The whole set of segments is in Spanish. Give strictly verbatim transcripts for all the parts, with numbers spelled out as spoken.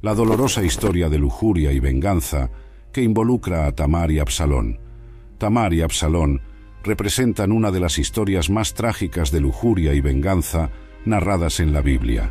la dolorosa historia de lujuria y venganza que involucra a Tamar y Absalón. Tamar y Absalón representan una de las historias más trágicas de lujuria y venganza narradas en la Biblia.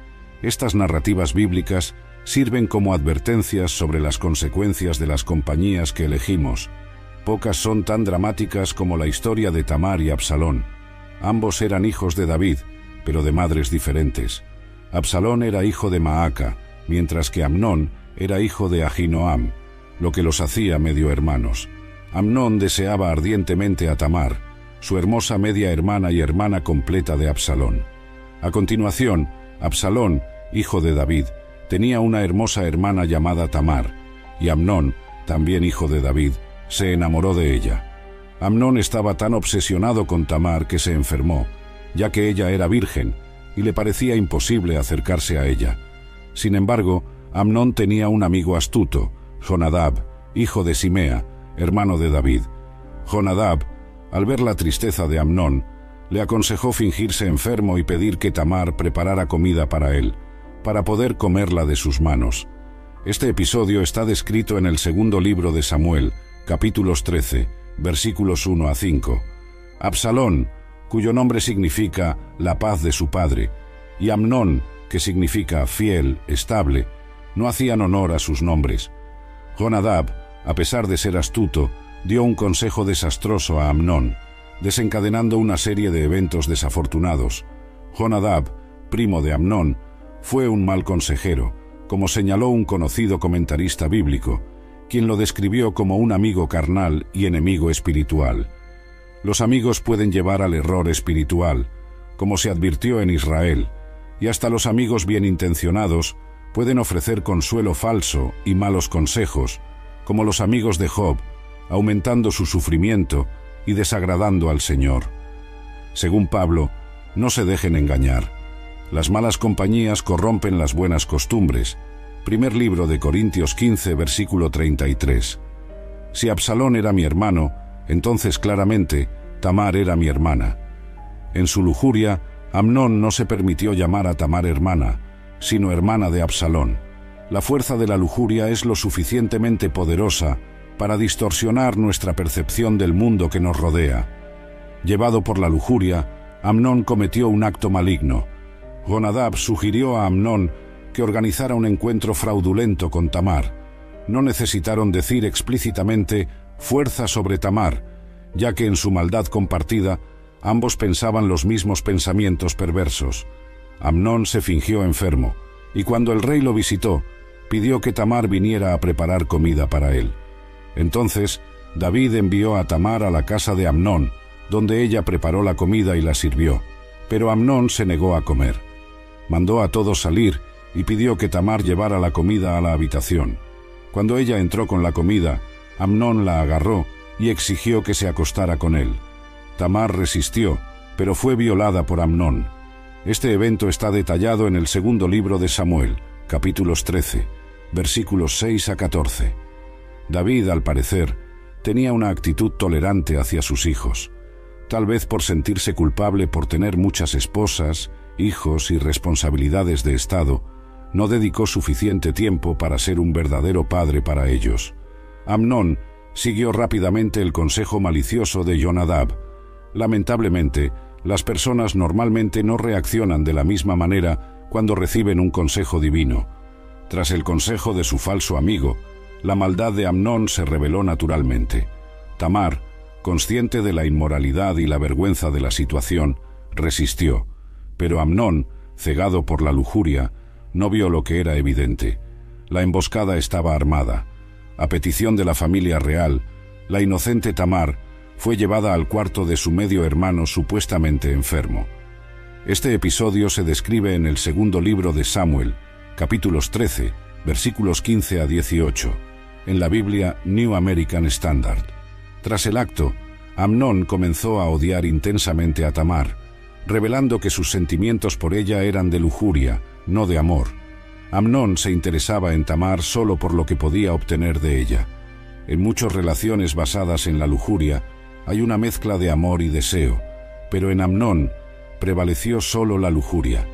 Estas narrativas bíblicas sirven como advertencias sobre las consecuencias de las compañías que elegimos. Pocas son tan dramáticas como la historia de Tamar y Absalón. Ambos eran hijos de David, pero de madres diferentes. Absalón era hijo de Maaca, mientras que Amnón era hijo de Ahinoam, lo que los hacía medio hermanos. Amnón deseaba ardientemente a Tamar, su hermosa media hermana y hermana completa de Absalón. A continuación, Absalón, hijo de David, tenía una hermosa hermana llamada Tamar, y Amnón, también hijo de David, se enamoró de ella. Amnón estaba tan obsesionado con Tamar que se enfermó, ya que ella era virgen, y le parecía imposible acercarse a ella. Sin embargo, Amnón tenía un amigo astuto, Jonadab, hijo de Simea, hermano de David. Jonadab, al ver la tristeza de Amnón, le aconsejó fingirse enfermo y pedir que Tamar preparara comida para él, para poder comerla de sus manos. Este episodio está descrito en el segundo libro de Samuel, capítulos trece, versículos uno a cinco. Absalón, cuyo nombre significa la paz de su padre, y Amnón, que significa fiel, estable, no hacían honor a sus nombres. Jonadab, a pesar de ser astuto, dio un consejo desastroso a Amnón, desencadenando una serie de eventos desafortunados. Jonadab, primo de Amnón, fue un mal consejero, como señaló un conocido comentarista bíblico, quien lo describió como un amigo carnal y enemigo espiritual. Los amigos pueden llevar al error espiritual, como se advirtió en Israel, y hasta los amigos bien intencionados pueden ofrecer consuelo falso y malos consejos, como los amigos de Job, aumentando su sufrimiento y desagradando al Señor. Según Pablo, no se dejen engañar. Las malas compañías corrompen las buenas costumbres. Primer libro de Corintios quince, versículo treinta y tres. Si Absalón era mi hermano, entonces claramente Tamar era mi hermana. En su lujuria, Amnón no se permitió llamar a Tamar hermana, sino hermana de Absalón. La fuerza de la lujuria es lo suficientemente poderosa para distorsionar nuestra percepción del mundo que nos rodea. Llevado por la lujuria, Amnón cometió un acto maligno. Jonadab sugirió a Amnón que organizara un encuentro fraudulento con Tamar. No necesitaron decir explícitamente fuerza sobre Tamar, ya que en su maldad compartida ambos pensaban los mismos pensamientos perversos. Amnón se fingió enfermo, y cuando el rey lo visitó, pidió que Tamar viniera a preparar comida para él. Entonces, David envió a Tamar a la casa de Amnón, donde ella preparó la comida y la sirvió, pero Amnón se negó a comer. Mandó a todos salir y pidió que Tamar llevara la comida a la habitación. Cuando ella entró con la comida, Amnón la agarró y exigió que se acostara con él. Tamar resistió, pero fue violada por Amnón. Este evento está detallado en el segundo libro de Samuel, capítulos trece, versículos seis a catorce. David, al parecer, tenía una actitud tolerante hacia sus hijos, tal vez por sentirse culpable por tener muchas esposas, hijos y responsabilidades de Estado. No dedicó suficiente tiempo para ser un verdadero padre para ellos. Amnón siguió rápidamente el consejo malicioso de Jonadab. Lamentablemente, las personas normalmente no reaccionan de la misma manera cuando reciben un consejo divino. Tras el consejo de su falso amigo, la maldad de Amnón se reveló naturalmente. Tamar, consciente de la inmoralidad y la vergüenza de la situación, resistió, pero Amnón, cegado por la lujuria, no vio lo que era evidente. La emboscada estaba armada. A petición de la familia real, la inocente Tamar fue llevada al cuarto de su medio hermano supuestamente enfermo. Este episodio se describe en el segundo libro de Samuel, capítulos trece, versículos quince a dieciocho, en la Biblia New American Standard. Tras el acto, Amnón comenzó a odiar intensamente a Tamar, revelando que sus sentimientos por ella eran de lujuria, no de amor. Amnón se interesaba en Tamar solo por lo que podía obtener de ella. En muchas relaciones basadas en la lujuria hay una mezcla de amor y deseo, pero en Amnón prevaleció solo la lujuria.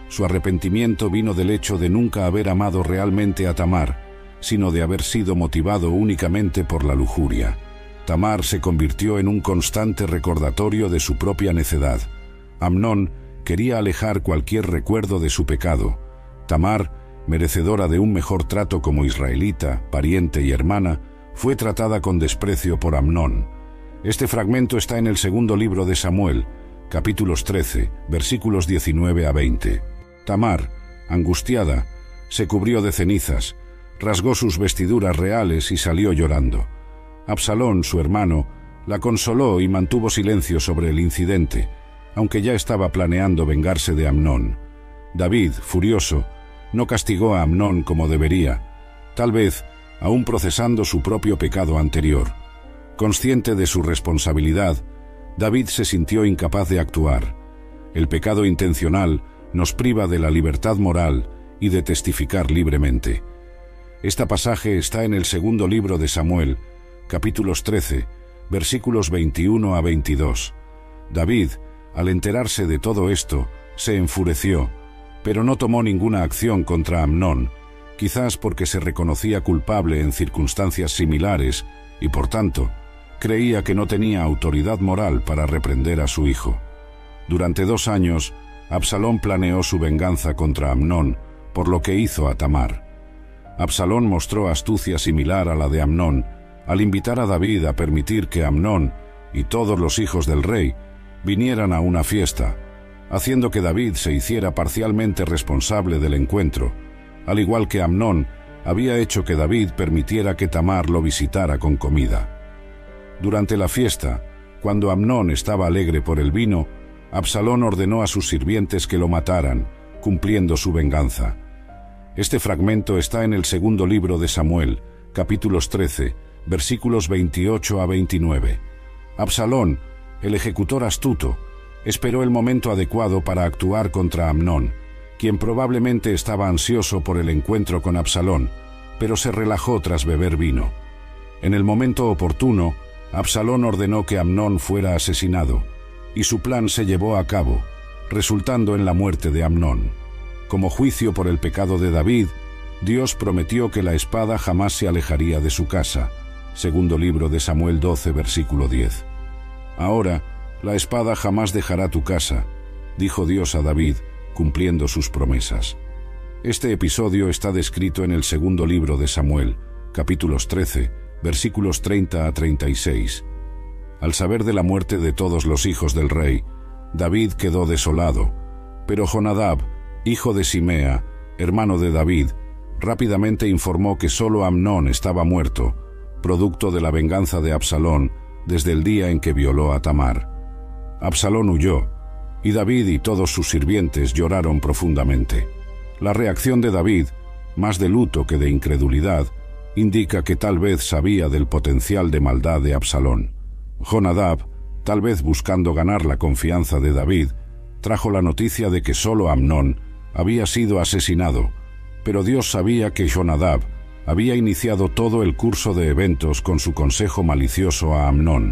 Su arrepentimiento vino del hecho de nunca haber amado realmente a Tamar, sino de haber sido motivado únicamente por la lujuria. Tamar se convirtió en un constante recordatorio de su propia necedad. Amnón quería alejar cualquier recuerdo de su pecado. Tamar, merecedora de un mejor trato como israelita, pariente y hermana, fue tratada con desprecio por Amnón. Este fragmento está en el segundo libro de Samuel, capítulos trece, versículos diecinueve a veinte. Tamar, angustiada, se cubrió de cenizas, rasgó sus vestiduras reales y salió llorando. Absalón, su hermano, la consoló y mantuvo silencio sobre el incidente, aunque ya estaba planeando vengarse de Amnón. David, furioso, no castigó a Amnón como debería, tal vez aún procesando su propio pecado anterior. Consciente de su responsabilidad, David se sintió incapaz de actuar. El pecado intencional nos priva de la libertad moral y de testificar libremente. Este pasaje está en el segundo libro de Samuel, capítulos trece, versículos veintiuno a veintidós. David, al enterarse de todo esto, se enfureció, pero no tomó ninguna acción contra Amnón, quizás porque se reconocía culpable en circunstancias similares y, por tanto, creía que no tenía autoridad moral para reprender a su hijo. Durante dos años, Absalón planeó su venganza contra Amnón por lo que hizo a Tamar. Absalón mostró astucia similar a la de Amnón al invitar a David a permitir que Amnón y todos los hijos del rey vinieran a una fiesta, haciendo que David se hiciera parcialmente responsable del encuentro, al igual que Amnón había hecho que David permitiera que Tamar lo visitara con comida. Durante la fiesta, cuando Amnón estaba alegre por el vino, Absalón ordenó a sus sirvientes que lo mataran, cumpliendo su venganza. Este fragmento está en el segundo libro de Samuel, capítulos trece, versículos veintiocho a veintinueve. Absalón, el ejecutor astuto, esperó el momento adecuado para actuar contra Amnón, quien probablemente estaba ansioso por el encuentro con Absalón, pero se relajó tras beber vino. En el momento oportuno, Absalón ordenó que Amnón fuera asesinado, y su plan se llevó a cabo, resultando en la muerte de Amnón. Como juicio por el pecado de David, Dios prometió que la espada jamás se alejaría de su casa. Segundo libro de Samuel doce, versículo diez. Ahora, la espada jamás dejará tu casa, dijo Dios a David, cumpliendo sus promesas. Este episodio está descrito en el segundo libro de Samuel, capítulos trece, versículos treinta a treinta y seis. Al saber de la muerte de todos los hijos del rey, David quedó desolado, pero Jonadab, hijo de Simea, hermano de David, rápidamente informó que solo Amnón estaba muerto, producto de la venganza de Absalón desde el día en que violó a Tamar. Absalón huyó, y David y todos sus sirvientes lloraron profundamente. La reacción de David, más de luto que de incredulidad, indica que tal vez sabía del potencial de maldad de Absalón. Jonadab, tal vez buscando ganar la confianza de David, trajo la noticia de que solo Amnón había sido asesinado, pero Dios sabía que Jonadab había iniciado todo el curso de eventos con su consejo malicioso a Amnón.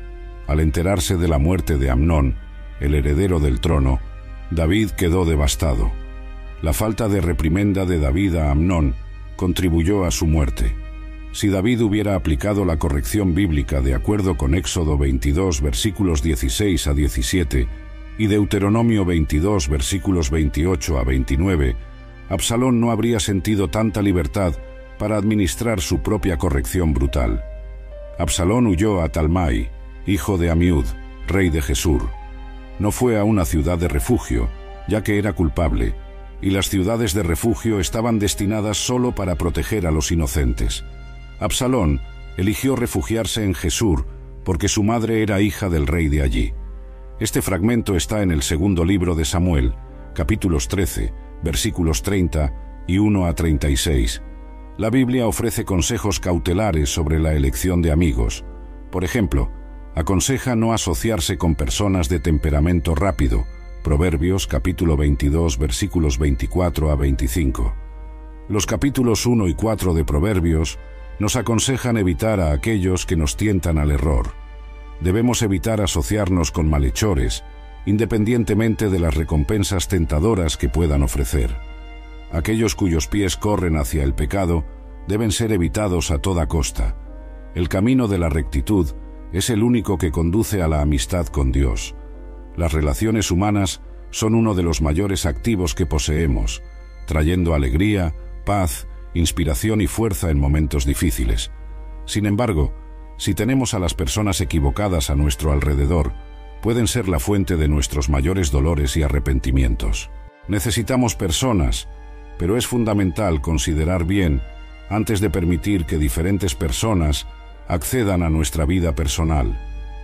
Al enterarse de la muerte de Amnón, el heredero del trono, David quedó devastado. La falta de reprimenda de David a Amnón contribuyó a su muerte. Si David hubiera aplicado la corrección bíblica de acuerdo con Éxodo veintidós, versículos dieciséis a diecisiete, y Deuteronomio veintidós, versículos veintiocho a veintinueve, Absalón no habría sentido tanta libertad para administrar su propia corrección brutal. Absalón huyó a Talmai, hijo de Amiud, rey de Gesur. No fue a una ciudad de refugio, ya que era culpable, y las ciudades de refugio estaban destinadas solo para proteger a los inocentes. Absalón eligió refugiarse en Gesur porque su madre era hija del rey de allí. Este fragmento está en el segundo libro de Samuel, capítulos trece, versículos treinta y uno a treinta y seis. La Biblia ofrece consejos cautelares sobre la elección de amigos. Por ejemplo, aconseja no asociarse con personas de temperamento rápido, Proverbios capítulo veintidós, versículos veinticuatro a veinticinco. Los capítulos uno y cuatro de Proverbios nos aconsejan evitar a aquellos que nos tientan al error. Debemos evitar asociarnos con malhechores, independientemente de las recompensas tentadoras que puedan ofrecer. Aquellos cuyos pies corren hacia el pecado deben ser evitados a toda costa. El camino de la rectitud es el único que conduce a la amistad con Dios. Las relaciones humanas son uno de los mayores activos que poseemos, trayendo alegría, paz, inspiración y fuerza en momentos difíciles. Sin embargo, si tenemos a las personas equivocadas a nuestro alrededor, pueden ser la fuente de nuestros mayores dolores y arrepentimientos. Necesitamos personas, pero es fundamental considerar bien antes de permitir que diferentes personas accedan a nuestra vida personal.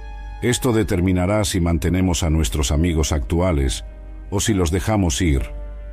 Esto determinará si mantenemos a nuestros amigos actuales o si los dejamos ir.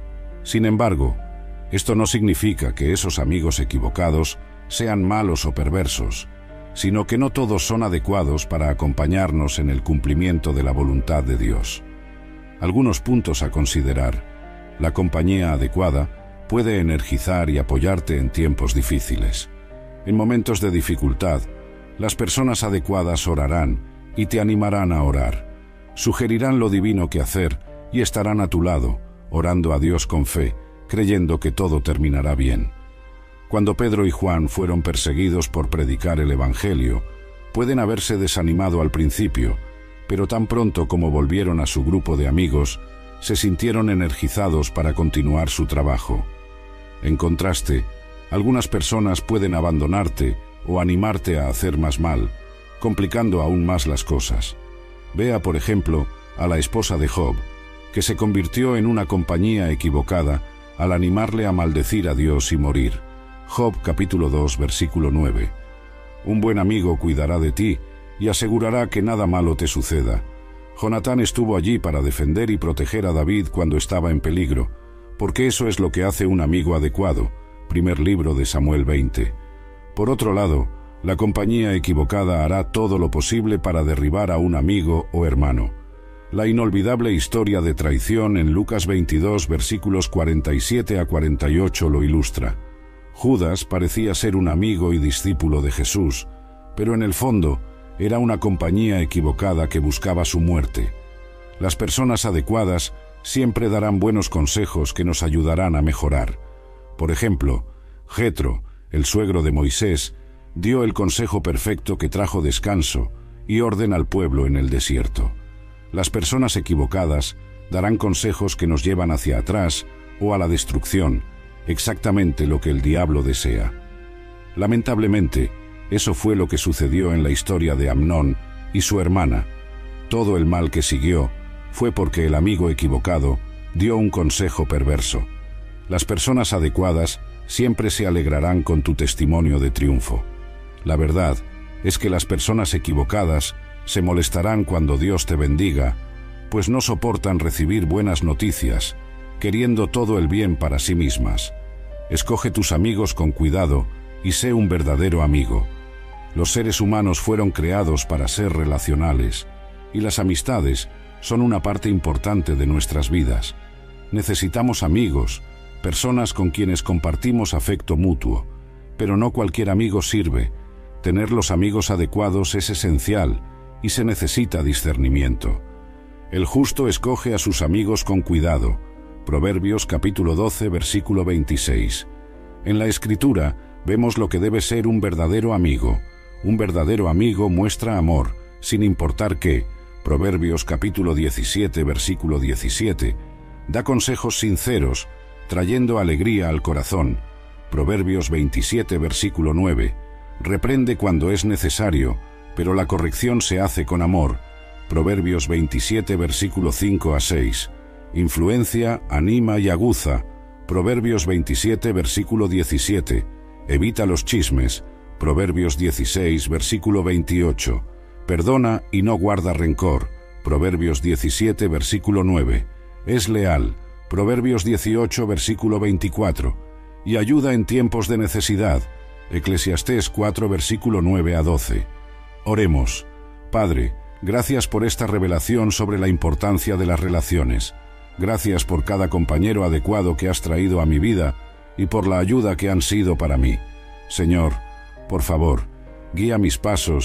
Sin embargo, esto no significa que esos amigos equivocados sean malos o perversos, sino que no todos son adecuados para acompañarnos en el cumplimiento de la voluntad de Dios. Algunos puntos a considerar. La compañía adecuada puede energizar y apoyarte en tiempos difíciles. En momentos de dificultad, las personas adecuadas orarán y te animarán a orar. Sugerirán lo divino que hacer y estarán a tu lado, orando a Dios con fe, creyendo que todo terminará bien. Cuando Pedro y Juan fueron perseguidos por predicar el Evangelio, pueden haberse desanimado al principio, pero tan pronto como volvieron a su grupo de amigos, se sintieron energizados para continuar su trabajo. En contraste, algunas personas pueden abandonarte o animarte a hacer más mal, complicando aún más las cosas. Vea, por ejemplo, a la esposa de Job, que se convirtió en una compañía equivocada al animarle a maldecir a Dios y morir. Job capítulo dos, versículo nueve. Un buen amigo cuidará de ti y asegurará que nada malo te suceda. Jonatán estuvo allí para defender y proteger a David cuando estaba en peligro, porque eso es lo que hace un amigo adecuado. Primer libro de Samuel veinte. Por otro lado, la compañía equivocada hará todo lo posible para derribar a un amigo o hermano. La inolvidable historia de traición en Lucas veintidós, versículos cuarenta y siete a cuarenta y ocho lo ilustra. Judas parecía ser un amigo y discípulo de Jesús, pero en el fondo era una compañía equivocada que buscaba su muerte. Las personas adecuadas siempre darán buenos consejos que nos ayudarán a mejorar. Por ejemplo, Jetro, el suegro de Moisés, dio el consejo perfecto que trajo descanso y orden al pueblo en el desierto. Las personas equivocadas darán consejos que nos llevan hacia atrás o a la destrucción, exactamente lo que el diablo desea. Lamentablemente, eso fue lo que sucedió en la historia de Amnón y su hermana. Todo el mal que siguió fue porque el amigo equivocado dio un consejo perverso. Las personas adecuadas siempre se alegrarán con tu testimonio de triunfo. La verdad es que las personas equivocadas se molestarán cuando Dios te bendiga, pues no soportan recibir buenas noticias, queriendo todo el bien para sí mismas. Escoge tus amigos con cuidado y sé un verdadero amigo. Los seres humanos fueron creados para ser relacionales, y las amistades son una parte importante de nuestras vidas. Necesitamos amigos, personas con quienes compartimos afecto mutuo, pero no cualquier amigo sirve. Tener los amigos adecuados es esencial y se necesita discernimiento. El justo escoge a sus amigos con cuidado. Proverbios capítulo doce, versículo veintiséis. En la Escritura vemos lo que debe ser un verdadero amigo. Un verdadero amigo muestra amor, sin importar qué. Proverbios capítulo diecisiete, versículo diecisiete. Da consejos sinceros, trayendo alegría al corazón. Proverbios veintisiete, versículo nueve. Reprende cuando es necesario, pero la corrección se hace con amor. Proverbios veintisiete, versículo cinco a seis. Influencia, anima y aguza. Proverbios veintisiete, versículo diecisiete. Evita los chismes. Proverbios dieciséis, versículo veintiocho. Perdona y no guarda rencor. Proverbios diecisiete, versículo nueve. Es leal. Proverbios dieciocho, versículo veinticuatro. Y ayuda en tiempos de necesidad. Eclesiastés cuatro, versículo nueve a doce. Oremos. Padre, gracias por esta revelación sobre la importancia de las relaciones. Gracias por cada compañero adecuado que has traído a mi vida y por la ayuda que han sido para mí. Señor, por favor, guía mis pasos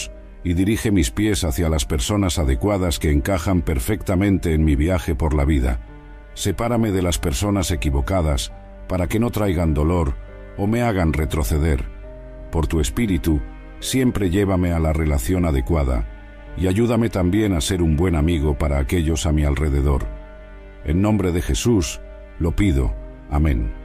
y dirige mis pies hacia las personas adecuadas que encajan perfectamente en mi viaje por la vida. Sepárame de las personas equivocadas para que no traigan dolor o me hagan retroceder. Por tu Espíritu, siempre llévame a la relación adecuada y ayúdame también a ser un buen amigo para aquellos a mi alrededor. En nombre de Jesús, lo pido. Amén.